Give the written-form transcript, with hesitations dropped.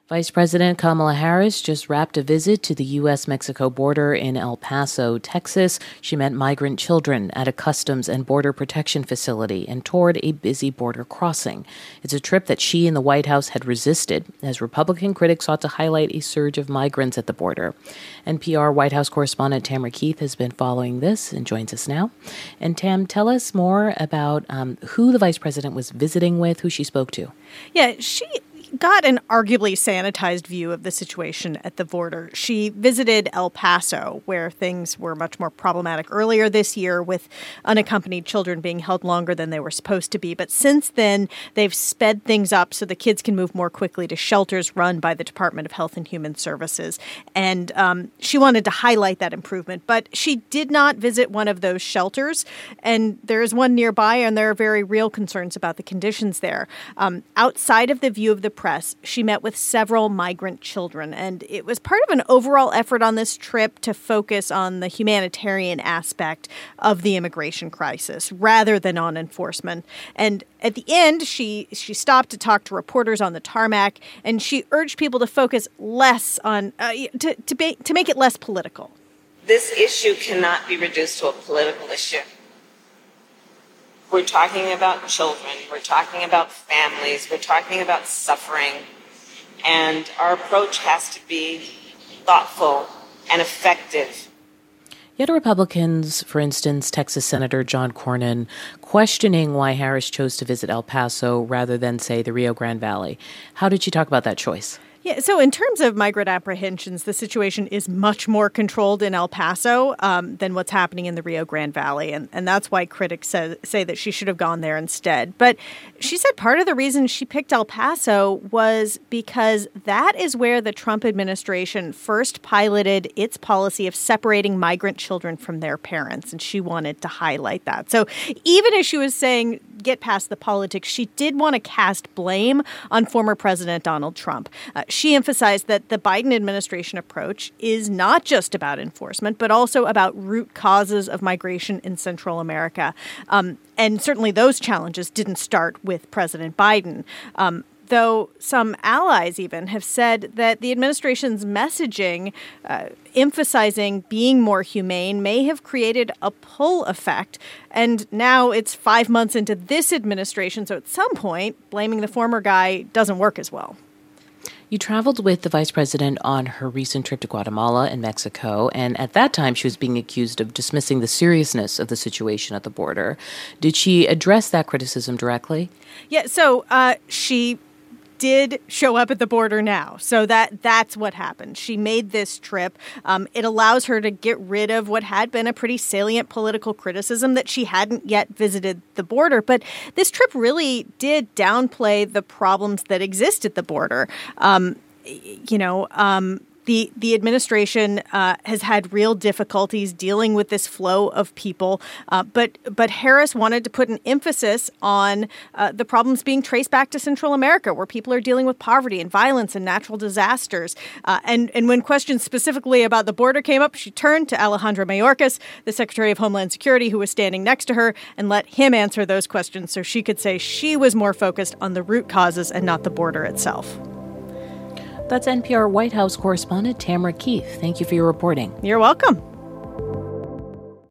Vice President Kamala Harris just wrapped a visit to the U.S.-Mexico border in El Paso, Texas. She met migrant children at a Customs and Border Protection facility and toured a busy border crossing. It's a trip that she and the White House had resisted, as Republican critics sought to highlight a surge of migrants at the border. NPR White House correspondent Tamara Keith has been following this and joins us now. And Tam, tell us more about who the vice president was visiting with, who she spoke to. Yeah, she got an arguably sanitized view of the situation at the border. She visited El Paso, where things were much more problematic earlier this year, with unaccompanied children being held longer than they were supposed to be. But since then, they've sped things up so the kids can move more quickly to shelters run by the Department of Health and Human Services. And she wanted to highlight that improvement. But she did not visit one of those shelters. And there is one nearby, and there are very real concerns about the conditions there. Outside of the view of the press, she met with several migrant children, and it was part of an overall effort on this trip to focus on the humanitarian aspect of the immigration crisis rather than on enforcement. And at the end, she stopped to talk to reporters on the tarmac, and she urged people to focus less on to make it less political. This issue cannot be reduced to a political issue. We're talking about children, we're talking about families, we're talking about suffering, and our approach has to be thoughtful and effective. Yet Republicans, for instance, Texas Senator John Cornyn, questioning why Harris chose to visit El Paso rather than, say, the Rio Grande Valley. How did she talk about that choice? Yeah, so in terms of migrant apprehensions, the situation is much more controlled in El Paso than what's happening in the Rio Grande Valley. And that's why critics say that she should have gone there instead. But she said part of the reason she picked El Paso was because that is where the Trump administration first piloted its policy of separating migrant children from their parents. And she wanted to highlight that. So even as she was saying, get past the politics, she did want to cast blame on former President Donald Trump. She emphasized that the Biden administration approach is not just about enforcement, but also about root causes of migration in Central America. And certainly those challenges didn't start with President Biden. Though some allies even have said that the administration's messaging emphasizing being more humane may have created a pull effect. And now it's 5 months into this administration, so at some point, blaming the former guy doesn't work as well. You traveled with the vice president on her recent trip to Guatemala and Mexico, and at that time she was being accused of dismissing the seriousness of the situation at the border. Did she address that criticism directly? Yeah, so she did show up at the border now. So that's what happened. She made this trip. It allows her to get rid of what had been a pretty salient political criticism that she hadn't yet visited the border. But this trip really did downplay the problems that exist at the border. The administration has had real difficulties dealing with this flow of people, but Harris wanted to put an emphasis on the problems being traced back to Central America, where people are dealing with poverty and violence and natural disasters. And when questions specifically about the border came up, she turned to Alejandro Mayorkas, the Secretary of Homeland Security, who was standing next to her, and let him answer those questions so she could say she was more focused on the root causes and not the border itself. That's NPR White House correspondent Tamara Keith. Thank you for your reporting. You're welcome.